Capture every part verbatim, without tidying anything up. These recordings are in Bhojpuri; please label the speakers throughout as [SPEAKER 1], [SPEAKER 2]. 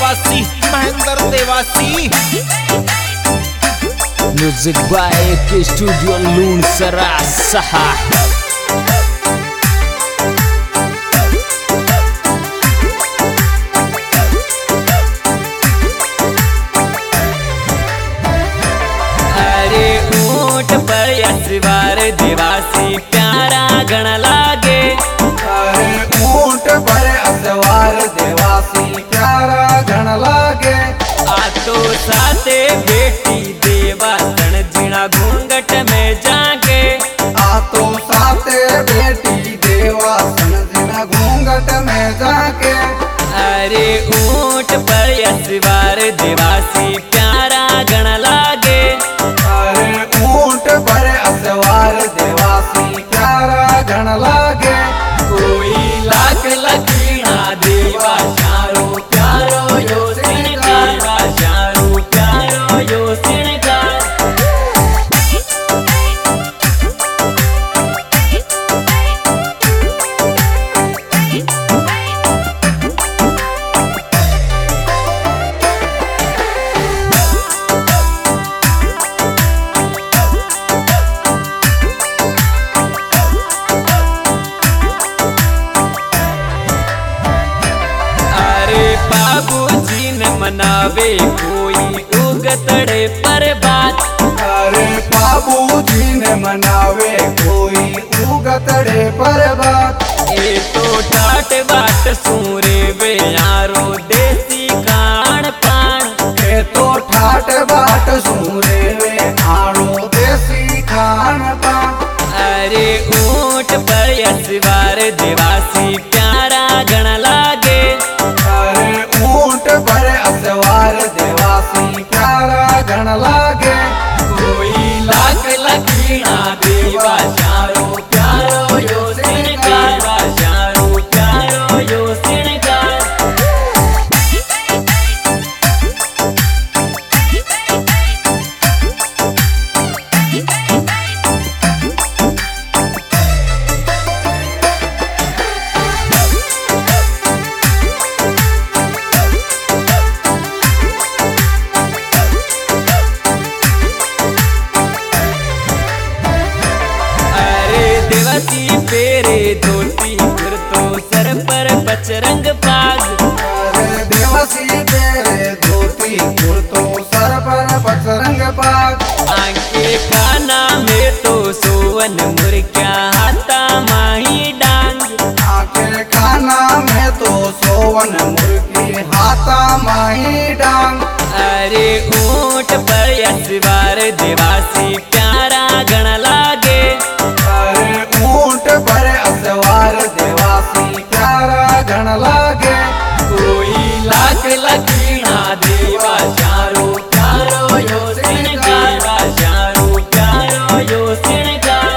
[SPEAKER 1] Dewasi Mahendra Dewasi.
[SPEAKER 2] Music by K studio लून सरा सहा।
[SPEAKER 3] अरे ऊंट पर यसवार देवासी प्यारा गण लागे।
[SPEAKER 4] अरे ऊंट पर यसवार देवासी प्यारा गण लागे।
[SPEAKER 3] आतो साथे बेटी देवासण जीना घूंघट में जागे।
[SPEAKER 4] आतो साथे बेटी देवासण जीना घूंघट में जागे।
[SPEAKER 3] अरे ऊंट पर यसवार देवासी प्यारा गण लागे।
[SPEAKER 4] अरे ऊंट पर यसवार देवासी प्यारा गण लागे।
[SPEAKER 3] कोई लाख लकीना देवा शारो प्यारो यो सिणगार। शारो प्यारो यो सिणगार। बाबूजी ने मनावे कोई उगतड़े पर बात।
[SPEAKER 4] अरे बाबूजी ने मनावे कोई उगतड़े पर बात।
[SPEAKER 3] ए तो ठाट बाट सूरे वे यारो देसी खान पान।
[SPEAKER 4] ए तो ठाट बाट सूरे वे आड़ो देसी खान पान।
[SPEAKER 3] अरे ऊंट पर यसवार देवासी प्यारा गण लागे।
[SPEAKER 4] ऊंट पर यसवार देवासी प्यारा गण लागे।
[SPEAKER 3] कोई लाख लकीना देवा शारो प्यारो यो सिणगार। शारो प्यारो यो सिणगार। देवासी पेरे धोती कुर्तो सर पर पचरंग पाग।
[SPEAKER 4] अरे देवासी पेरे धोती कुर्तो सर पर पचरंग पाग।
[SPEAKER 3] आंखे काना में तो सोवन मुर्गा हाथा माही डांग।
[SPEAKER 4] आंखे काना में तो सोवन मुर्गी हाथा माही डांग।
[SPEAKER 3] अरे ऊंट पर यसवार देवासी प्यारा गण लागे।
[SPEAKER 4] ऊंट पर यसवार देवासी प्यारा गण लागे।
[SPEAKER 3] कोई लाख लकीना देवा शारो प्यारो यो सिणगार। शारो प्यारो यो सिणगार।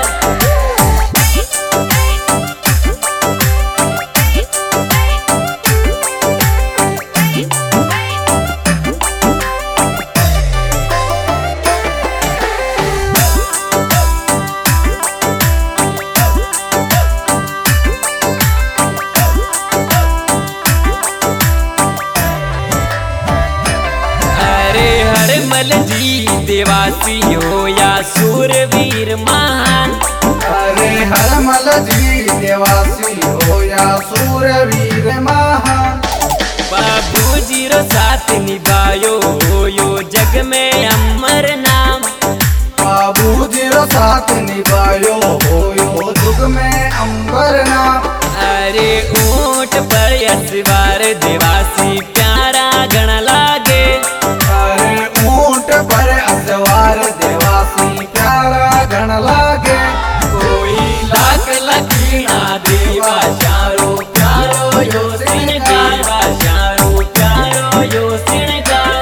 [SPEAKER 3] हरमल जी देवासी हो या सूरवीर महान।
[SPEAKER 4] अरे हरमल जी देवासी हो या सूरवीर महान।
[SPEAKER 3] बाबूजी रो साथ निभायो हो यो जग में अमर नाम।
[SPEAKER 4] बाबूजी रो साथ निभायो हो यो जुग में अंबर नाम।
[SPEAKER 3] अरे ऊंट पर यसवार देवासी प्यारा गण लागे।
[SPEAKER 4] ऊंट पर यसवार देवासी प्यारा गण लागे।
[SPEAKER 3] कोई लाख लकीना देवा शारो प्यारो यो सिणगार। शारो प्यारो यो सिणगार।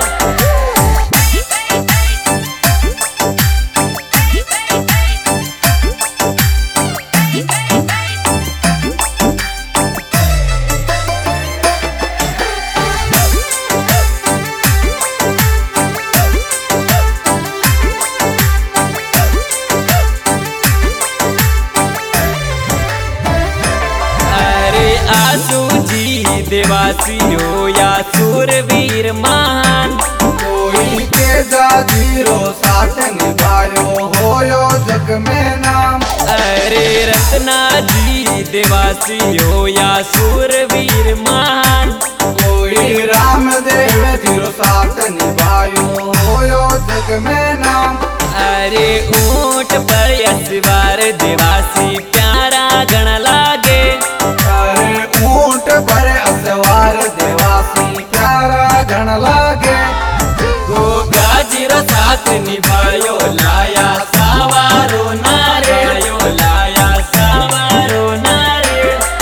[SPEAKER 3] देवासी हो या सू सूरवीर महान।
[SPEAKER 4] कोई के जाजीरो साथ निभायो होयो जग में नाम।
[SPEAKER 3] अरे रत्ना जी देवासी हो या सूरवीर महान।
[SPEAKER 4] कोई रामदेव जीरो साथ निभायो होयो जग में नाम।
[SPEAKER 3] अरे ऊंट पर असवार देवासी प्यारा गण लागे।
[SPEAKER 4] अरे ऊंट पर असवार देवासी प्यारा गण लागे।
[SPEAKER 3] गो गाजीरो साथ निभायो लाया सावारो नारे यो लाया सावारो नारे।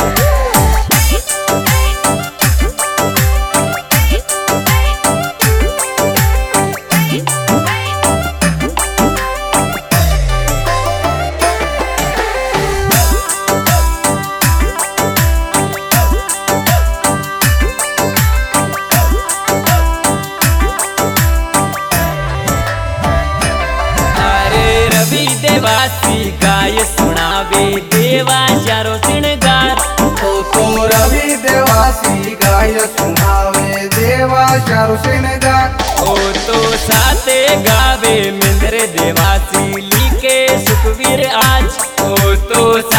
[SPEAKER 3] देवासी गाय सुनावे देवा चारो श्रृंगार।
[SPEAKER 4] तो तो रवि देवासी गाय सुनावे देवा चारो श्रृंगार।
[SPEAKER 3] ओ तो साथे गावे मिंद्र देवासी लिखे सुखवीर आज। ओ तो